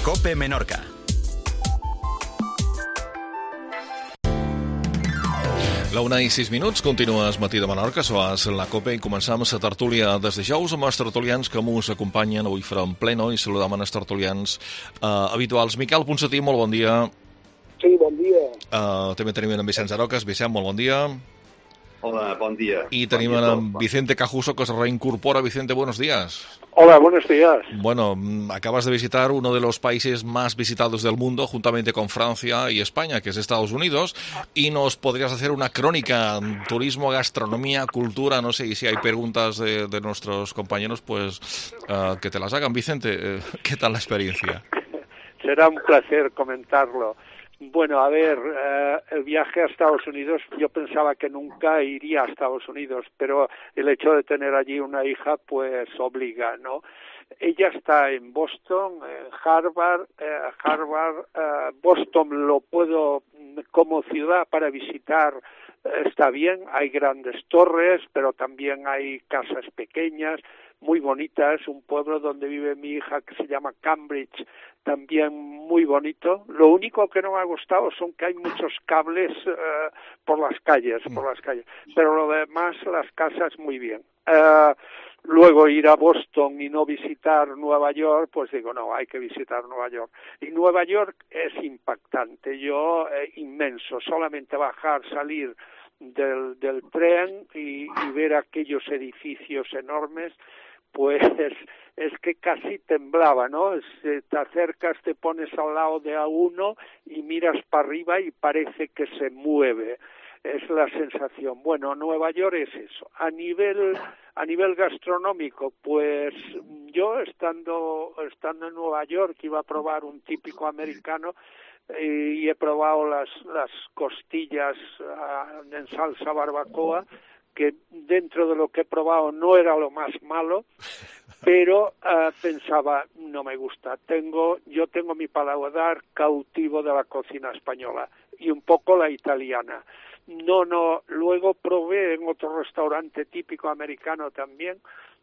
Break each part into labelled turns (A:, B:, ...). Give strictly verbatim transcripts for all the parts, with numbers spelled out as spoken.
A: COPE Menorca.
B: La una i sis minuts, continues Matí de Menorca, sois la COPE i començam la tertúlia des de Jous amb els tertulians que mos acompanyen. Avui farem pleno i saludam els tertulians eh, habituals. Miquel Ponsatí, molt bon dia.
C: Sí, bon dia.
B: Uh, també tenim en Vicenç Aroques. Vicent, molt bon dia.
D: Hola, bon dia.
B: I tenim
D: bon dia
B: en Vicente Cajuso, que se reincorpora. Vicente, buenos días.
C: Hola, buenos días.
B: Bueno, acabas de visitar uno de los países más visitados del mundo, juntamente con Francia y España, que es Estados Unidos, y nos podrías hacer una crónica, turismo, gastronomía, cultura, no sé, y si hay preguntas de, de nuestros compañeros, pues uh, que te las hagan. Vicente, ¿qué tal la experiencia?
C: Será un placer comentarlo. Bueno, a ver, eh, el viaje a Estados Unidos, yo pensaba que nunca iría a Estados Unidos, pero el hecho de tener allí una hija, pues obliga, ¿no? Ella está en Boston, en Harvard, eh, Harvard, eh, Boston lo puedo, como ciudad para visitar, eh, está bien, hay grandes torres, pero también hay casas pequeñas, muy bonitas, un pueblo donde vive mi hija que se llama Cambridge, también muy bonito. Lo único que no me ha gustado son que hay muchos cables eh, por las calles, por las calles, pero lo demás, las casas muy bien. Eh, luego ir a Boston y no visitar Nueva York, pues digo, no, hay que visitar Nueva York. Y Nueva York es impactante, yo, eh, inmenso, solamente bajar, salir del, del tren y, y ver aquellos edificios enormes, pues es que casi temblaba, ¿no? Si te acercas, te pones al lado de a uno y miras para arriba y parece que se mueve. Es la sensación. Bueno, Nueva York es eso. A nivel a nivel gastronómico, pues yo estando estando en Nueva York iba a probar un típico americano y he probado las las costillas uh, en salsa barbacoa, que dentro de lo que he probado no era lo más malo, pero uh, pensaba, no me gusta. Tengo, yo tengo mi paladar cautivo de la cocina española y un poco la italiana. No, no, luego probé en otro restaurante típico americano también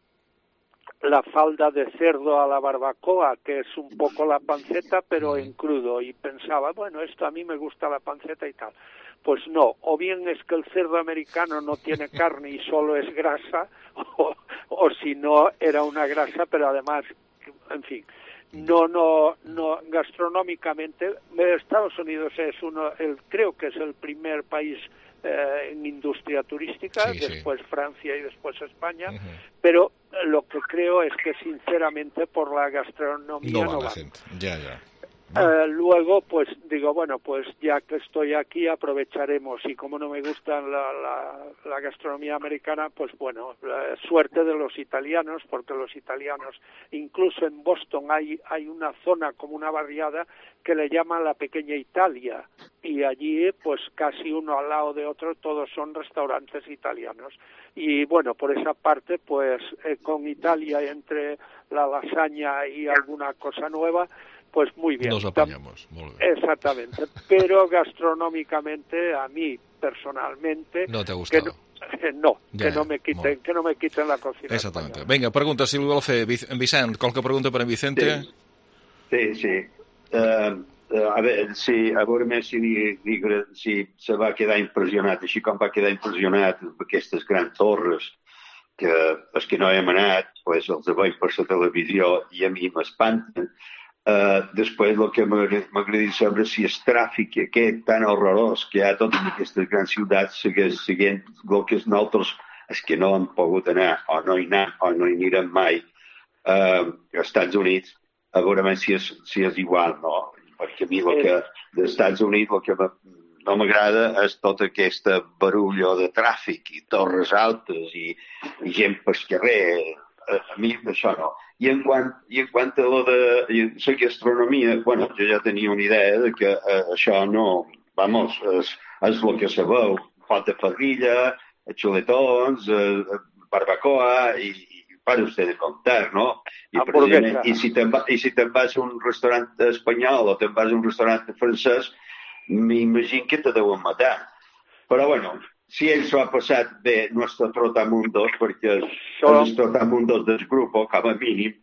C: la falda de cerdo a la barbacoa, que es un poco la panceta, pero en crudo, y pensaba, bueno, esto a mí me gusta la panceta y tal. Pues no, o bien es que el cerdo americano no tiene carne y solo es grasa, o, o si no, era una grasa, pero además, en fin, no, no, no, gastronómicamente, Estados Unidos es uno, el, creo que es el primer país eh, en industria turística,
B: sí,
C: después
B: sí.
C: Francia y después España,
B: Uh-huh.
C: pero lo que creo es que sinceramente por la gastronomía
B: no
C: no
B: va
C: va.
B: Ya, ya.
C: Uh, luego, pues digo, bueno, pues ya que estoy aquí aprovecharemos, y como no me gusta la, la, la gastronomía americana, pues bueno, la suerte de los italianos, porque los italianos, incluso en Boston hay, hay una zona como una barriada que le llaman la Pequeña Italia, y allí pues casi uno al lado de otro todos son restaurantes italianos. Y bueno, por esa parte, pues eh, con Italia, entre la lasaña y alguna cosa nueva, pues muy bien.
B: Nos apañamos, muy bien.
C: Exactamente, pero gastronómicamente a mí personalmente
B: no te ha gustado.
C: Que no, no
B: ja,
C: que no me quiten, que no me quiten la cocina.
B: Exactamente.
C: Española.
B: Venga, pregunta si vol fer en Vicent, qualque pregunta per en Vicente?
D: Sí, sí. sí. Uh, uh, a veure, si, a veure més si, li, li, si se va quedar impressionat, així com va quedar impressionat amb aquestes grans torres, que els que no hem anat, pues, els veig per la televisió i a mi m'espanten. Uh, després el que m'agradaria saber si el tràfic aquest tan horrorós que hi ha a totes aquestes grans ciutats segueix seguint el que nosaltres, els que no hem pogut anar o no hi anem o no hi anirem mai uh, als Estats Units, a veure si és, si és igual, no? Perquè a mi el que dels Estats Units el que no m'agrada és tota aquesta barullo de tràfic i torres altes i, i gent pel carrer. A mi això no. I en quant, i en quant a lo de la gastronomia, bueno, jo ja tenia una idea de que eh, això no, vamos, és, és el que se veu, pot de parrilla, xuletons, eh, barbacoa, i, i para usted de contar, no? I, precisament, i si te'n va, i si te'n vas a un restaurant espanyol o te'n vas a un restaurant francès, m'imagino que te deuen matar. Però bueno, si ell s'ho ha passat bé, nuestro trotamundos, perquè els trotamundos del grup, com a mínim,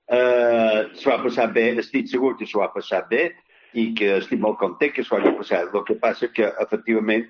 D: Uh, s'ho ha passat bé, estic segur que s'ho ha passat bé i que estic molt content que s'ho hagi passat. El que passa que, efectivament,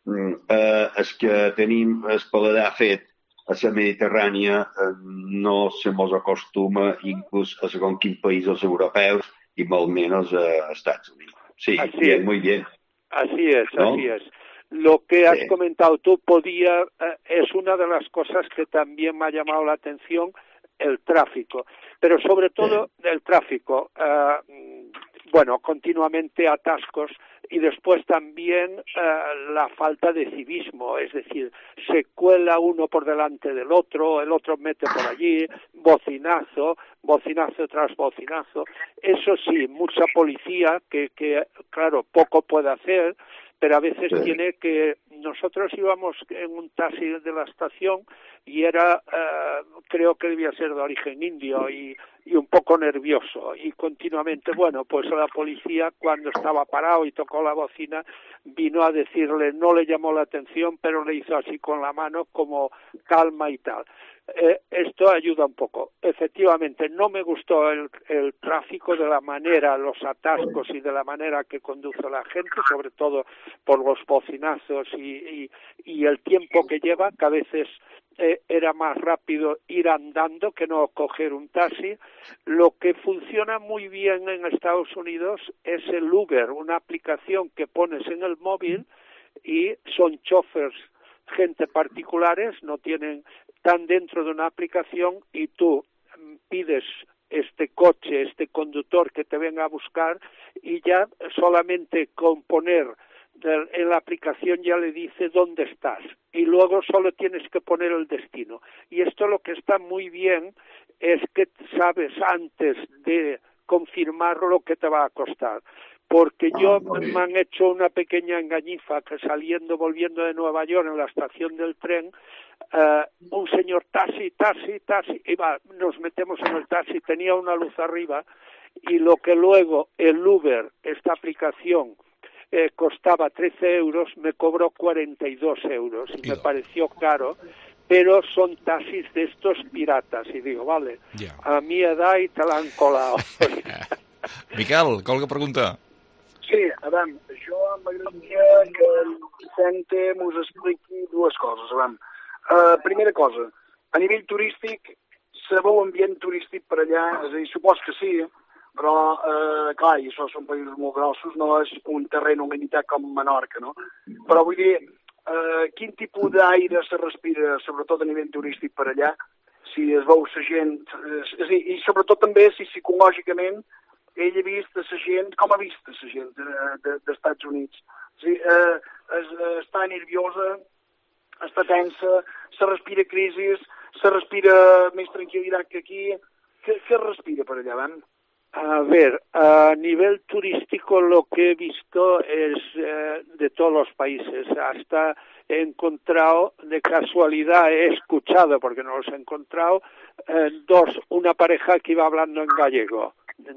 D: uh, és que tenim el paladar fet a la Mediterrània, uh, no se mos acostuma inclús a segons quins països europeus y molt menos a Estados Unidos. Sí,
C: así
D: bien,
C: es.
D: muy bien.
C: Así es,
D: ¿No?
C: así es. Lo que has
D: sí.
C: comentado tú podía, eh, es una de las cosas que también me ha llamado la atención, el tráfico, pero sobre todo sí. el tráfico, eh, bueno, continuamente atascos y después también eh, la falta de civismo, es decir, se cuela uno por delante del otro, el otro mete por allí, bocinazo, bocinazo tras bocinazo, eso sí, mucha policía que, que claro, poco puede hacer, pero a veces sí. tiene que... Nosotros íbamos en un taxi de la estación y era, eh, creo que debía ser de origen indio y, y un poco nervioso y continuamente, bueno, pues la policía cuando estaba parado y tocó la bocina vino a decirle, no le llamó la atención, pero le hizo así con la mano como calma y tal. Eh, esto ayuda un poco. Efectivamente, no me gustó el, el tráfico de la manera, los atascos y de la manera que conduce la gente, sobre todo por los bocinazos y, y, y el tiempo que lleva, que a veces eh, era más rápido ir andando que no coger un taxi. Lo que funciona muy bien en Estados Unidos es el Uber, una aplicación que pones en el móvil y son chóferes, gente particulares, no tienen... están dentro de una aplicación y tú pides este coche, este conductor que te venga a buscar y ya solamente con poner en la aplicación ya le dice dónde estás y luego solo tienes que poner el destino. Y esto lo que está muy bien es que sabes antes de confirmar lo que te va a costar. Porque yo me han hecho una pequeña engañifa que saliendo, volviendo de Nueva York en la estación del tren, uh, un señor taxi, taxi, taxi, y va, nos metemos en el taxi, tenía una luz arriba y lo que luego el Uber, esta aplicación, eh, costaba trece euros, me cobró cuarenta y dos euros y me pareció caro, pero son taxis de estos piratas y digo, vale, yeah. a mi edad y te l'han colado.
B: Miquel, qualque pregunta?
A: Sí, a veure, jo m'agradaria que el Vicente mos expliqui dues coses. A veure, uh, primera cosa, a nivell turístic, sabeu ambient turístic per allà? És a dir, supos que sí, però, uh, clar, i això són països molt grossos, no és un terreny limitat com Menorca, no? Però vull dir, uh, quin tipus d'aire se respira, sobretot a nivell turístic per allà? Si es veu la gent... És a dir, i sobretot també si psicològicament ell ha vist la gent, com ha vist la gent dels de, de, Estats Units. O sigui, eh, es, està nerviosa, està tensa, se respira crisi, se respira més tranquil·litat que aquí. ¿Qué, qué respira por allá, Van?
C: A ver, a nivel turístico lo que he visto es eh, de todos los países. Hasta he encontrado, de casualidad he escuchado, porque no los he encontrado, eh, dos, una pareja que iba hablando en gallego.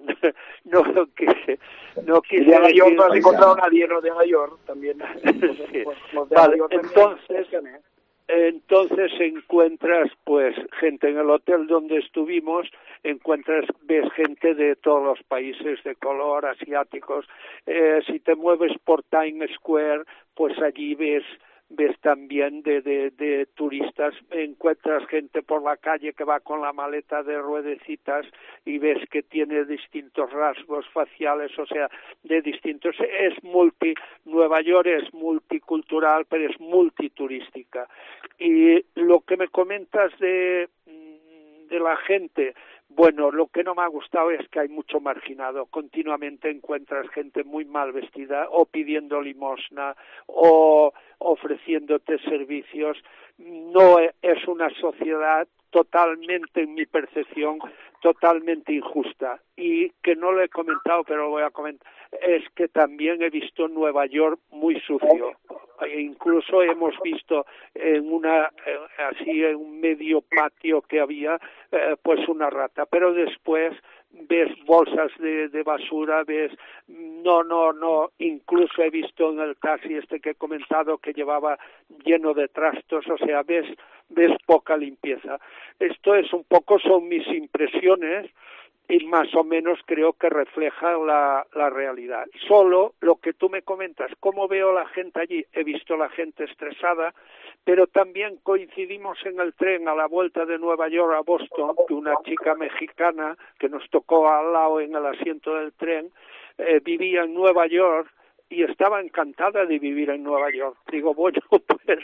C: No quise, no quise
A: de Nueva York no has encontrado a nadie, ¿no? De Nueva York también.
C: Sí. Vale, entonces, entonces encuentras pues gente en el hotel donde estuvimos, encuentras, ves gente de todos los países de color, asiáticos. Eh, si te mueves por Times Square, pues allí ves ves también de, de, de turistas, encuentras gente por la calle que va con la maleta de ruedecitas y ves que tiene distintos rasgos faciales, o sea, de distintos, es multi, Nueva York es multicultural, pero es multiturística. Y lo que me comentas de, de la gente, bueno, lo que no me ha gustado es que hay mucho marginado. Continuamente encuentras gente muy mal vestida o pidiendo limosna o ofreciéndote servicios. No es una sociedad totalmente, en mi percepción, totalmente injusta. Y que no lo he comentado, pero lo voy a comentar, es que también he visto Nueva York muy sucio. E incluso hemos visto en una, así en un medio patio que había, eh, pues una rata. Pero después ves bolsas de, de basura, ves, no, no, no, incluso he visto en el taxi este que he comentado que llevaba lleno de trastos, o sea, ves, ves poca limpieza. Esto es un poco, son mis impresiones, y más o menos creo que refleja la, la realidad. Solo lo que tú me comentas, cómo veo la gente allí, he visto la gente estresada, pero también coincidimos en el tren a la vuelta de Nueva York a Boston, que una chica mexicana que nos tocó al lado en el asiento del tren, eh, vivía en Nueva York y estaba encantada de vivir en Nueva York. Digo, bueno, pues,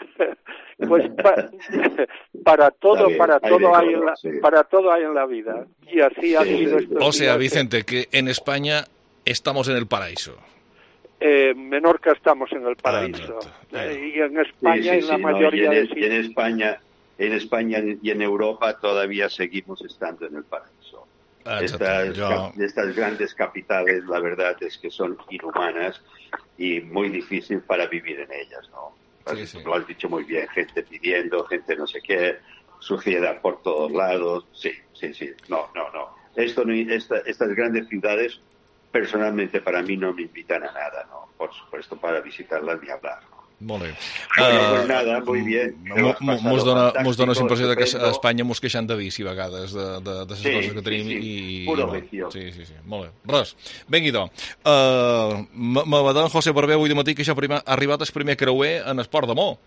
C: pues pa, para todo, bien, para todo hay, hay en la, sí. para todo hay en la vida. Y así sí, ha sido
B: sí,
C: estos
B: O sea,
C: días
B: Vicente, que en España estamos en el paraíso.
C: Eh, en Menorca estamos en el paraíso. Ah, eh, y en España, sí, sí, en la sí, mayoría
D: no, y en,
C: de sitios.
D: Y en España, en España y en Europa todavía seguimos estando en el paraíso.
B: Ah,
D: estas,
B: yo...
D: estas grandes capitales, la verdad es que son inhumanas y muy difícil para vivir en ellas, ¿no? Sí, sí. Lo has dicho muy bien, gente pidiendo, gente no sé qué, suciedad por todos lados. Sí, sí, sí. No, no, no. Esto, esta, estas grandes ciudades, personalmente para mí no me invitan a nada, ¿no? Por supuesto, para visitarlas ni hablar, ¿no?
B: Molt bé.
D: Bueno, uh, pues nada, muy bien.
B: Mos dona, mos dona la impressió que a Espanya mos queixem de vici a vegades, de, de, de les
D: sí,
B: coses que tenim.
D: Sí, sí.
B: I,
D: Puro
B: i
D: vicio.
B: Sí, sí, sí. Molt bé. Res, vengui-do. Uh, M'agrada en José Barber avui de matí que ja ha arribat el primer creuer en Esport de Mo.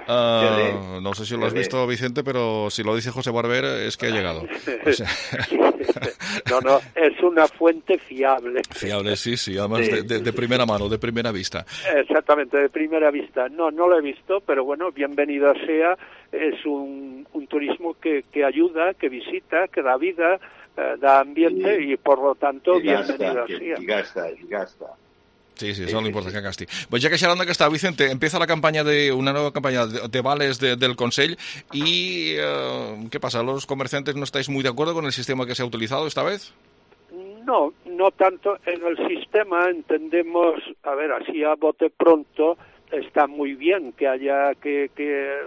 B: Uh, no sé si lo has visto, Vicente, pero si lo dice José Barber es que ha llegado. O sea...
C: No, no, es una fuente fiable.
B: Fiable, sí, sí, además
C: sí.
B: De, de, de primera mano, de primera vista.
C: Exactamente, de primera vista. No, no lo he visto, pero bueno, bienvenido sea. Es un, un turismo que, que ayuda, que visita, que da vida, eh, da ambiente y, y por lo tanto,
D: y
C: bienvenido
D: gasta,
C: sea.
D: Y gasta, y gasta.
B: Sí, sí, eso es lo importante, que gasti. Pues ya que xerrant que está, Vicente, empieza la campaña de una nueva campaña de, de vales de, del Consell y uh, ¿qué pasa? ¿Los comerciantes no estáis muy de acuerdo con el sistema que se ha utilizado esta vez?
C: No, no tanto en el sistema. Entendemos, a ver, así a bote pronto, está muy bien que haya que, que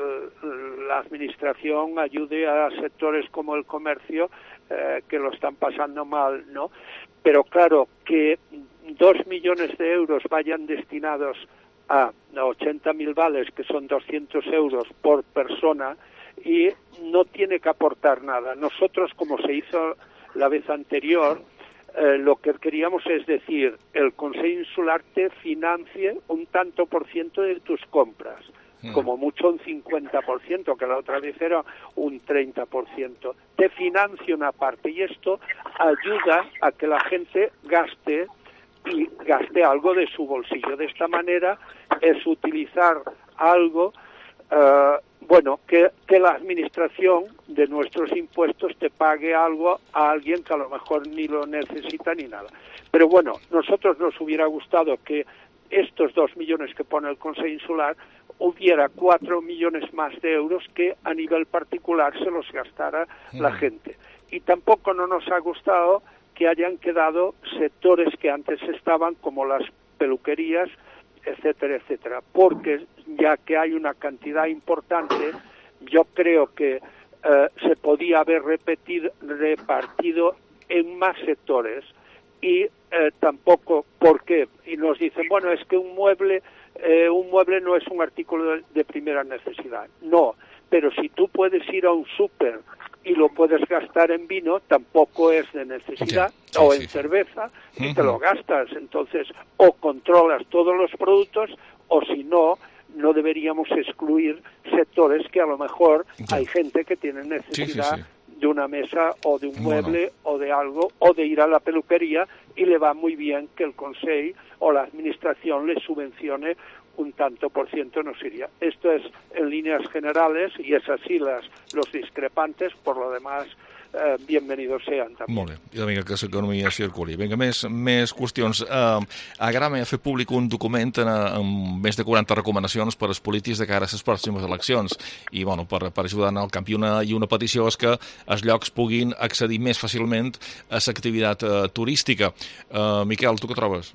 C: la administración ayude a sectores como el comercio eh, que lo están pasando mal, ¿no? Pero claro, que dos millones de euros vayan destinados a ochenta mil vales, que son doscientos euros por persona, y no tiene que aportar nada. Nosotros, como se hizo la vez anterior, eh, lo que queríamos es decir, el Consejo Insular te financie un tanto por ciento de tus compras, mm. como mucho un cincuenta por ciento, que la otra vez era un treinta por ciento. Te financia una parte y esto ayuda a que la gente gaste y gaste algo de su bolsillo. De esta manera es utilizar algo, uh, bueno, que, que la administración de nuestros impuestos te pague algo a alguien que a lo mejor ni lo necesita ni nada. Pero bueno, nosotros nos hubiera gustado que estos dos millones que pone el Consejo Insular hubiera cuatro millones más de euros que a nivel particular se los gastara mm. la gente. Y tampoco no nos ha gustado que hayan quedado sectores que antes estaban, como las peluquerías, etcétera, etcétera, porque ya que hay una cantidad importante, yo creo que eh, se podía haber repetido, repartido en más sectores y eh, tampoco, ¿por qué? Y nos dicen, bueno, es que un mueble, eh, un mueble no es un artículo de, de primera necesidad. No, pero si tú puedes ir a un súper y lo puedes gastar en vino, tampoco es de necesidad, sí, sí, o en sí, cerveza, sí. y te lo gastas. Entonces, o controlas todos los productos, o si no, no deberíamos excluir sectores que a lo mejor sí. hay gente que tiene necesidad sí, sí, sí. de una mesa o de un mueble bueno. o de algo, o de ir a la peluquería, y le va muy bien que el Consejo o la Administración le subvencione un tanto por ciento nos iría. Esto es en líneas generales y es así las, los discrepantes, por lo demás eh, bienvenidos sean també.
B: Molt bé, i vinga, que l'economia circuli. Vinga, més, més qüestions. Uh, Agrama ha fet públic un document en, amb més de quaranta recomanacions per als polítics de cara a les pròximes eleccions i bueno, per, per ajudar en el camp. I una, i una petició és que els llocs puguin accedir més fàcilment a l'activitat uh, turística. Uh, Miquel, tu què trobes?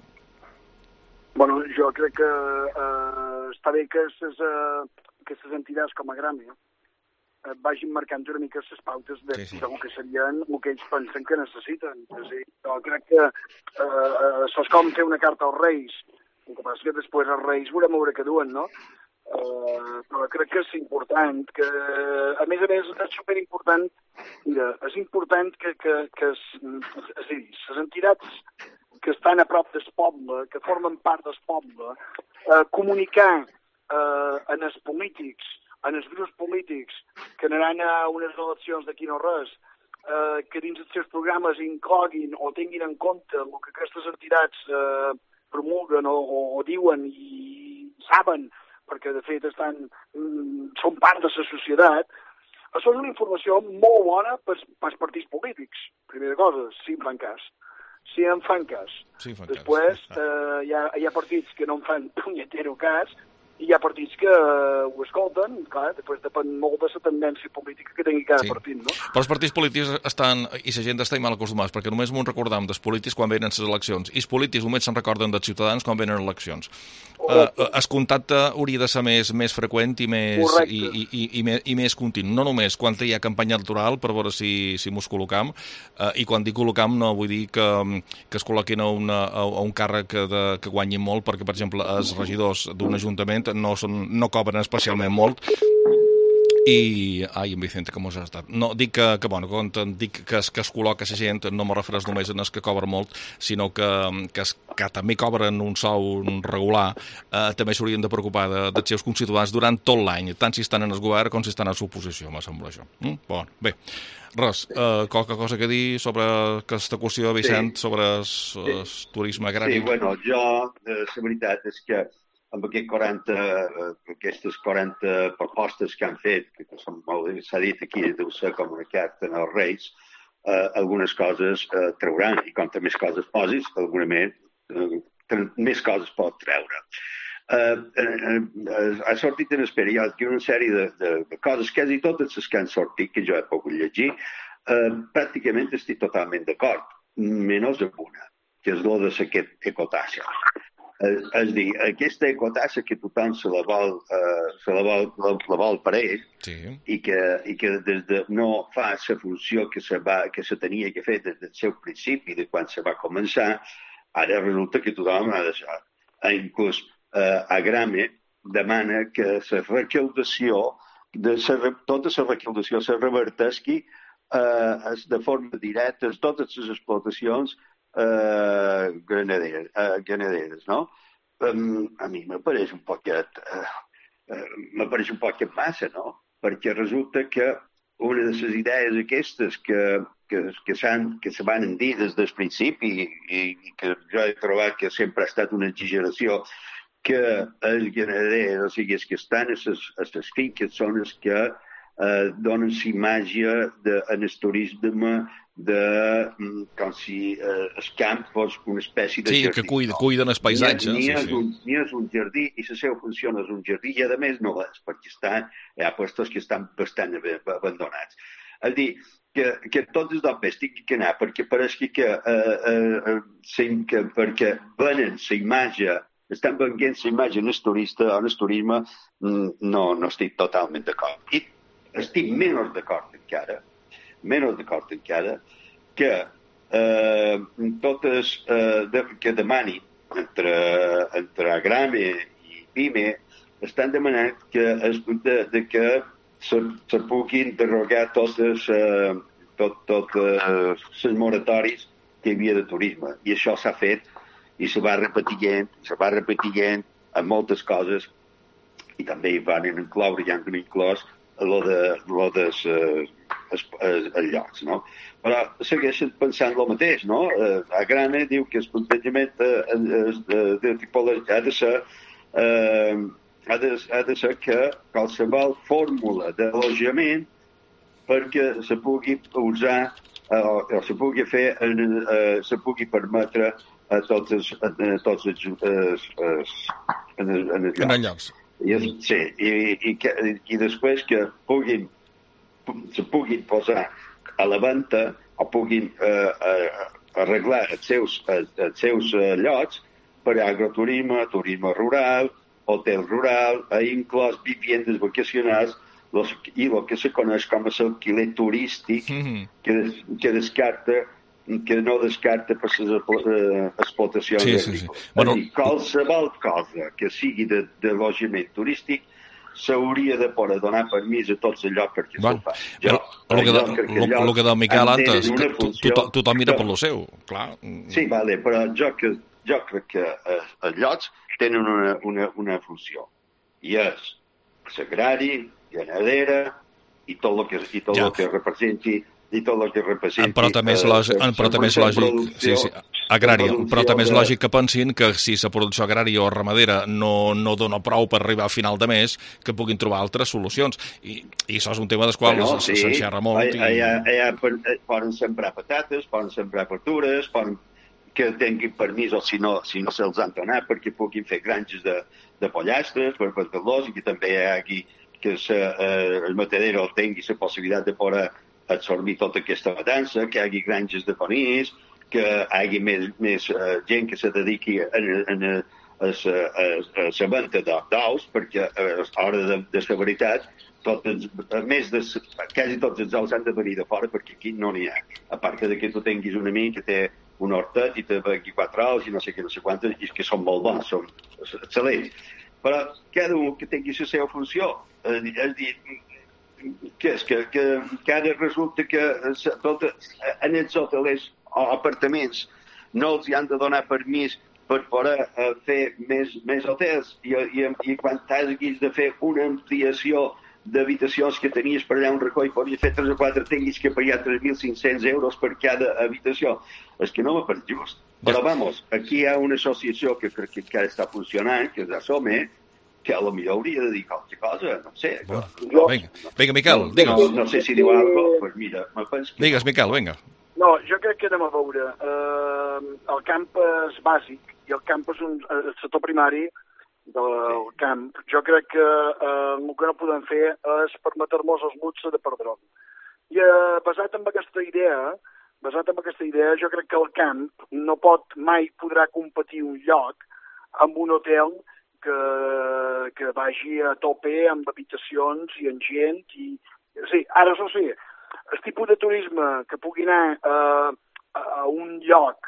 A: Bueno, jo crec que eh, està bé que aquestes eh, entitats com a Agrama eh, vagin marcant una mica les pautes de sí, sí. del que serien el que ells pensen que necessiten. És a dir, jo crec que eh, sos com fer una carta als Reis, el que passa que després els Reis veurem veure què duen, no? Uh, però crec que és important, que a més a més és superimportant, mira, és important que, que, que es, és a dir, les entitats que estan a prop del poble, que formen part del poble, uh, comunicar uh, en els polítics, en els grups polítics que anaran a unes eleccions d'aquí no res, uh, que dins els seus programes incloguin o tinguin en compte el que aquestes entitats uh, promulguen o, o, o diuen i saben, perquè de fet estan, mm, són part de la societat, això és una informació molt bona pels, pels partits polítics, primera cosa, si en fan cas. Si en fan cas.
B: Sí, fan
A: Després
B: cas.
A: eh, hi, ha, hi ha partits que no en fan punyetero cas, i hi ha partits que uh, ho escolten, clar, després depèn molt de la tendència política que tingui cada
B: sí.
A: partit, no?
B: Però els partits polítics estan, i la gent està mal acostumats, perquè només m'ho recordam dels polítics quan venen les eleccions, i els polítics només se'n recorden dels ciutadans quan venen eleccions. Uh, el contacte hauria de ser més, més freqüent i més, i, i, i, i, més, i més continu. No només quan hi ha campanya electoral per veure si, si mos col·locam, uh, i quan dic col·locam no vull dir que, que es col·loquin a, una, a, a un càrrec de, que guanyin molt, perquè, per exemple, els regidors d'un ajuntament no, són, no cobren especialment molt, i... Ai, en Vicente, com us ha estat? No, dic que, que bueno, quan dic que es, que es col·loca la gent, no me refereix només en els que cobren molt, sinó que, que, es, que també cobren un sou regular, eh, també s'haurien de preocupar de, dels seus conciutadans durant tot l'any, tant si estan en el govern com si estan a l'oposició, me sembla això. Mm? Bon, bé, res, eh, qualque cosa que dir sobre aquesta qüestió, Vicent, sí. sobre el, el sí. turisme agrari?
D: Sí, bueno, jo, eh, la veritat és que amb aquests quaranta, eh, aquestes quaranta propostes que han fet, que s'ha dit aquí, deu ser com una carta als Reis, eh, algunes coses eh, trauran, i com més coses posis, alguna més, eh, més coses pot treure. Eh, eh, eh, ha sortit en espera, hi ha aquí una sèrie de, de, de coses, quasi totes les que han sortit, que jo he pogut llegir, eh, pràcticament estic totalment d'acord, menys amb una, que és lo de aquest ecotassa. És dir, aquesta ecotassa que tothom se la vol, eh, se la vol, la, la vol per ell, sí. i, que, i que des de no fa la funció que se, va, que se tenia que fer des del seu principi, de quan se va començar, ara resulta que tothom ha deixat. Inclús eh, Agrame demana que la recaudació, de sa, tota la recaudació se revertesqui eh, de forma directa a totes les explotacions Uh, granaderes, uh, granaderes, no? Um, a mi me pareix un poquet, uh, uh, me pareix un poquet massa, no? Perquè resulta que una de les idees aquestes que, que, que, que se van dir des del principi i, i que jo he trobat que sempre ha estat una exageració, que els granaders, o sigui, els que estan a les, a les finques són els que uh, donen la imatge de, en el turisme de com si eh, el camp fos una espècie de
B: sí,
D: jardí.
B: Sí, que cuida, no? cuiden els paisatges.
D: Ni, ni,
B: sí,
D: és
B: sí.
D: un, ni és un jardí, i la seva funció no és un jardí, i a més no és, perquè estan, hi ha puestos que estan bastant abandonats. És a dir, que, que tots els dobles tinguin que anar, perquè pareix que, eh, eh, que perquè venen la imatge, estan venent la imatge en el turista o en el turisme, no, no estic totalment d'acord. I estic menys d'acord encara, menys d'acord encara, que eh, totes eh, de, que demani entre, entre Agrame i Pime estan demanant que es, de, de que se, se puguin derogar totes eh, tot, tot, eh, les moratoris que hi havia de turisme. I això s'ha fet i se va repetint, se va repetint en moltes coses, i també hi van incloure, ja han inclòs lo de, lo de eh, els, els llocs, no? Però segueixen pensant el mateix, no? Eh, Agrame diu que el plantejament eh, de, de tipologia ha de ser eh, ha, de, ha de ser que qualsevol fórmula d'alojament perquè se pugui usar eh, o, o se pugui fer eh, se pugui permetre a tots els, a, a tots els, els, els, en els, en els llocs.
B: En els llocs.
D: I, sí, i, i, que, i després que puguin, se puguin posar a la venda o puguin eh, eh, arreglar els seus, els seus eh, llocs per agroturisme, turisme rural, hotel rural, ha inclòs viviendes vacacionals los, i el que se coneix com a l'alquiler turístic, mm-hmm. que, que descarta que no descarta per les uh, explotacions
B: sí,
D: agrícoles.
B: Sí, sí. Bueno,
D: dir, qualsevol cosa que sigui d'alojament turístic s'hauria de poder donar permís a tots els llocs perquè
B: bueno,
D: se'l fa. Jo,
B: el que, el, el que deia Miquel antes, que tothom, tothom mira per lo seu, clar.
D: Sí, vale, però jo, que, jo crec que els llocs tenen una, una, una funció, i és l'agrari, ganadera, i tot el que, i tot ja. el que representi i tot el que representi...
B: Però també és lògic, eh, però també és lògic sí, sí, agrària, però també és lògic que pensin que si la producció agrària o ramadera no, no dona prou per arribar a final de mes, que puguin trobar altres solucions. I, i això és un tema del qual bueno, sí. se'n xerra molt.
D: I... Allà, allà poden sembrar patates, poden sembrar verdures, poden que tinguin permís, o si no, si no se'ls han donat, perquè puguin fer granges de, de pollastres per fer-los, i que també hi hagi que sa, eh, el matadero tingui la possibilitat de poder absorbir tota aquesta matança, que hi hagi granges de conills, que hi hagi més, més uh, gent que se dediqui a, a, a, a, a la venda d'ous, perquè a l'hora de, de la veritat, tot els, més de, quasi tots els ous han de venir de fora, perquè aquí no n'hi ha. A part que, que tu tinguis un amic que té un hortet i te vengui quatre ous i no sé què, no sé quantes, i que són molt bons, són excel·lents. Però cada un que tingui la seva funció. És dir, que és que, que, que ara resulta que tot, en els hotelers o apartaments no els hi han de donar permís per poder uh, fer més, més hotels i, i, i quan t'hagis de fer una ampliació d'habitacions que tenies per allà un racó i podies fer tres o quatre, tinguis que pagar tres mil cinc-cents euros per cada habitació. És que no me pareix just. Però, vamos, aquí hi ha una associació que crec que encara està funcionant, que és Asome, que a lo millor hauria de dir qualque cosa, no sé.
B: Bueno, no, vinga, vinga, Miquel,
D: no,
B: digues.
D: No, no sé si diu alguna cosa, doncs mira, me penso que...
B: Digues, Miquel, vinga.
A: No, jo crec que anem a veure. Uh, el camp és bàsic i el camp és un, el sector primari del sí. camp. Jo crec que uh, el que no podem fer és permetre-nos els luxe de perdre-ho. I uh, basat en aquesta idea, basat en aquesta idea, jo crec que el camp no pot, mai podrà competir un lloc amb un hotel que, que vagi a tope amb habitacions i amb gent. I, sí, ara això sí, el tipus de turisme que pugui anar uh, a un lloc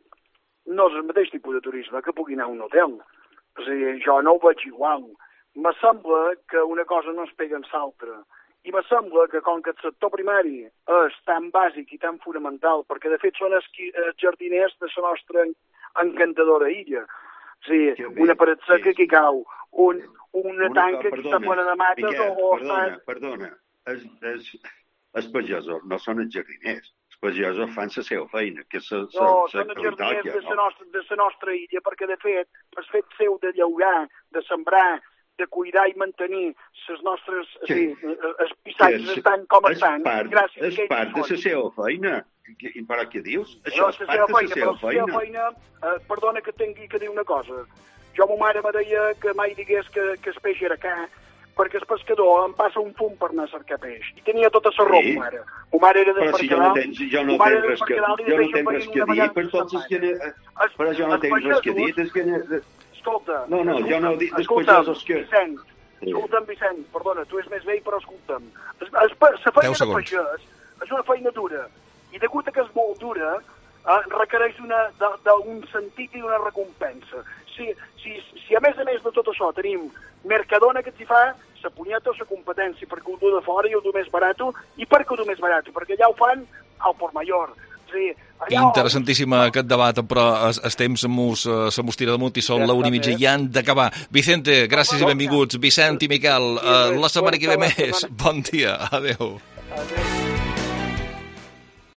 A: no és el mateix tipus de turisme que pugui anar a un hotel. És a dir, jo no ho veig igual. Me sembla que una cosa no es pega en l'altra. I me sembla que com que el sector primari és tan bàsic i tan fonamental, perquè de fet són els jardiners de la nostra encantadora illa. Sí, una paret seca que cau, un, una, una tanca que està plena de mates Miquel, o...
D: Perdona, perdona, els, els, els pagesos no són els jardiners, els pagesos fan la seva feina, que és la
A: No, són els jardiners de la nostra, de la nostra illa, perquè de fet, el fet seu de llaurar, de sembrar, de cuidar i mantenir les nostres... Sí, els pissatges estan com estan, gràcies a aquells...
D: És part de la seva feina. I per què dius?
A: Això no, és part de la seva feina. Però la seva feina, eh, perdona que tingui que dir una cosa. Jo, ma mare me deia que mai digués que, que el peix era car, perquè el pescador em passa un fum per anar a cercar peix. I tenia tota la raó, sí. ma mare. Ma mare era de
D: però si jo no tens, jo no tens res que, jo no tens res que dir per tots els que... Però jo no tens res que dir. Que...
A: Escolta.
D: No, no, jo no dic dels pagesos que...
A: Vicent, escolta'm, Vicent, perdona, tu és més vell, però escolta'm. La feina de pagès és una feina dura. I degut a que és molt dura, eh, requereix una, de, d'un sentit i una recompensa. Si, si, si a més a més de tot això tenim Mercadona que t'hi fa, la punyeta o la competència, perquè ho du de fora i ho du més barat, i per què ho du més barat? Perquè allà ho fan al por mayor. Sí, allà...
B: Interessantíssim aquest debat, però el temps se mos tira damunt i són l'una i mitja i han d'acabar. Vicente, gràcies i benvinguts. Vicent i Miquel, la setmana que ve més. Bon dia. Adéu. Adéu.